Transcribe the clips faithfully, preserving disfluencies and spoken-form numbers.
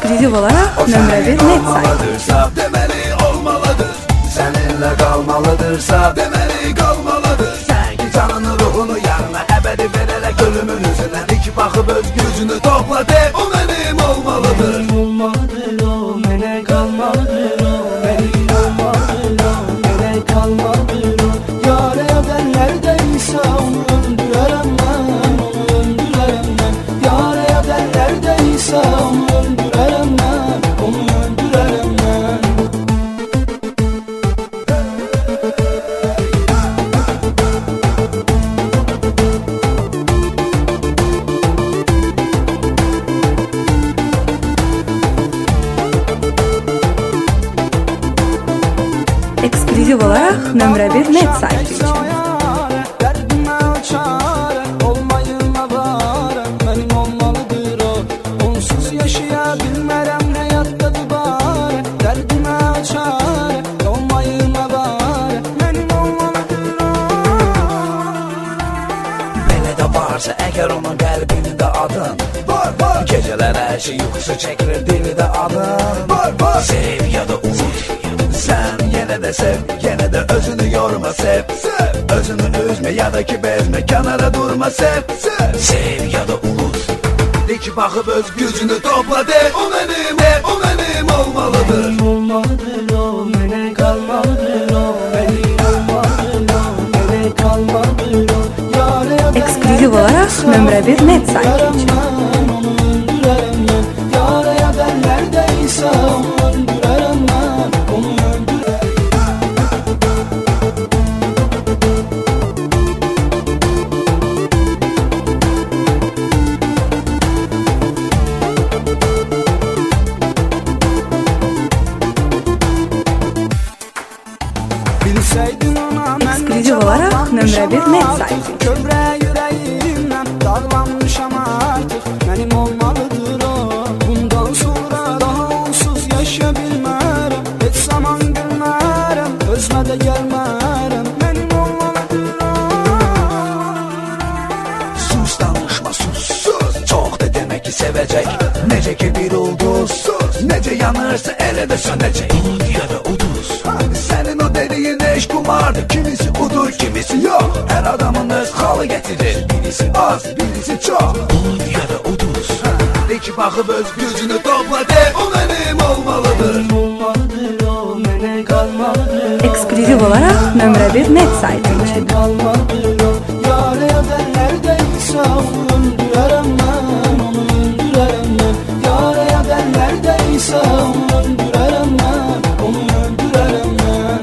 Eksklüziv olarak nömrə bir net saytı. Demeli olmalıdır. Seninle kalmalıdırsa demeli kalmalıdır. Sen ki canını ruhunu yarına ebedi vererek ölümün üzerine dik bakıp öz gücünü topla de o benim olmalıdır. Benim olmalıdır o, mene kalmalıdır o. Benim olmalıdır o, mene kalmalıdır o. Yâre edenlerdeyse onu öldürürüm ben, onu öldürürüm ben. Yâre edenlerdeyse onu öldürürüm ben, onu öldürürüm ben. Eksklüziv olarak nömrə bir net saytı için. Derdime çare olmayınla var. Benim olmalıdır o. Onsuz yaşayabilmerem hayatta dubar. Derdime çare olmayınla var. Benim olmalıdır o. Belə də varsa əgər onun qəlbində adın var, var. Gecələr hər şey yuxusu çəkilir dili də adın var, var. Sev ya da unut. Sen yine de sev, yine de özünü yorma sev, sev. Özünü üzme ya da ki bezme, kenara durma sev, sev. Sev ya da unut. Dik bakıp öz gücünü topla de o benim, de o benim olmalıdır. Benim olmalıdır o, mene kalmalıdır o. Benim olmalıdır o, mene kalmalıdır o. Yâre Eksklüziv olarak nömrə bir net saytı için. onu öldürürüm ben. Yâre edenlerdeyse onu öldürürüm ben, onu öldürürüm. Bilseydin ona Eksklüziv olarak nömrə bir net saytı. Kövrə yüreğimden dağlanmışam artık. Benim olmalıdır o. Bundan sonra daha onsuz yaşayabilmərəm. Heç zaman gülmərəm, özmə də gəlmərəm. Benim olmalıdır o. Sus danışma sus, sus. Çok da demek ki sevecek. Nece ki bir ulduz, sus. Nece yanırsa ele de sönecek. Ud ya da uduz. Senin o dediğin eş kumardı. Kimisi udur, kimisi yok. Her adamın öz halı getirir. Birisi az, birisi çok. Ud ya da uduz. Dik bakıp öz gücünü topla de o benim olmalıdır. Benim olmalıdır o, mene kalmalıdır o. Eksklüziv olarak nömrə bir net saytı için. Kalmalıdır o. Yâre edenlerdeyse onu öldürürüm ben, onu öldürürüm ben. Yâre edenlerdeyse onu öldürürüm ben, onu öldürürüm ben.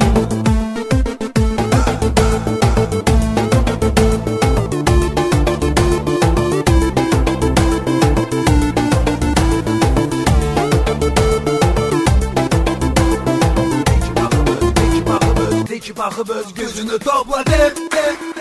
Dik bakıp öz, dik bakıp öz, dik bakıp öz gücünü topla de, de.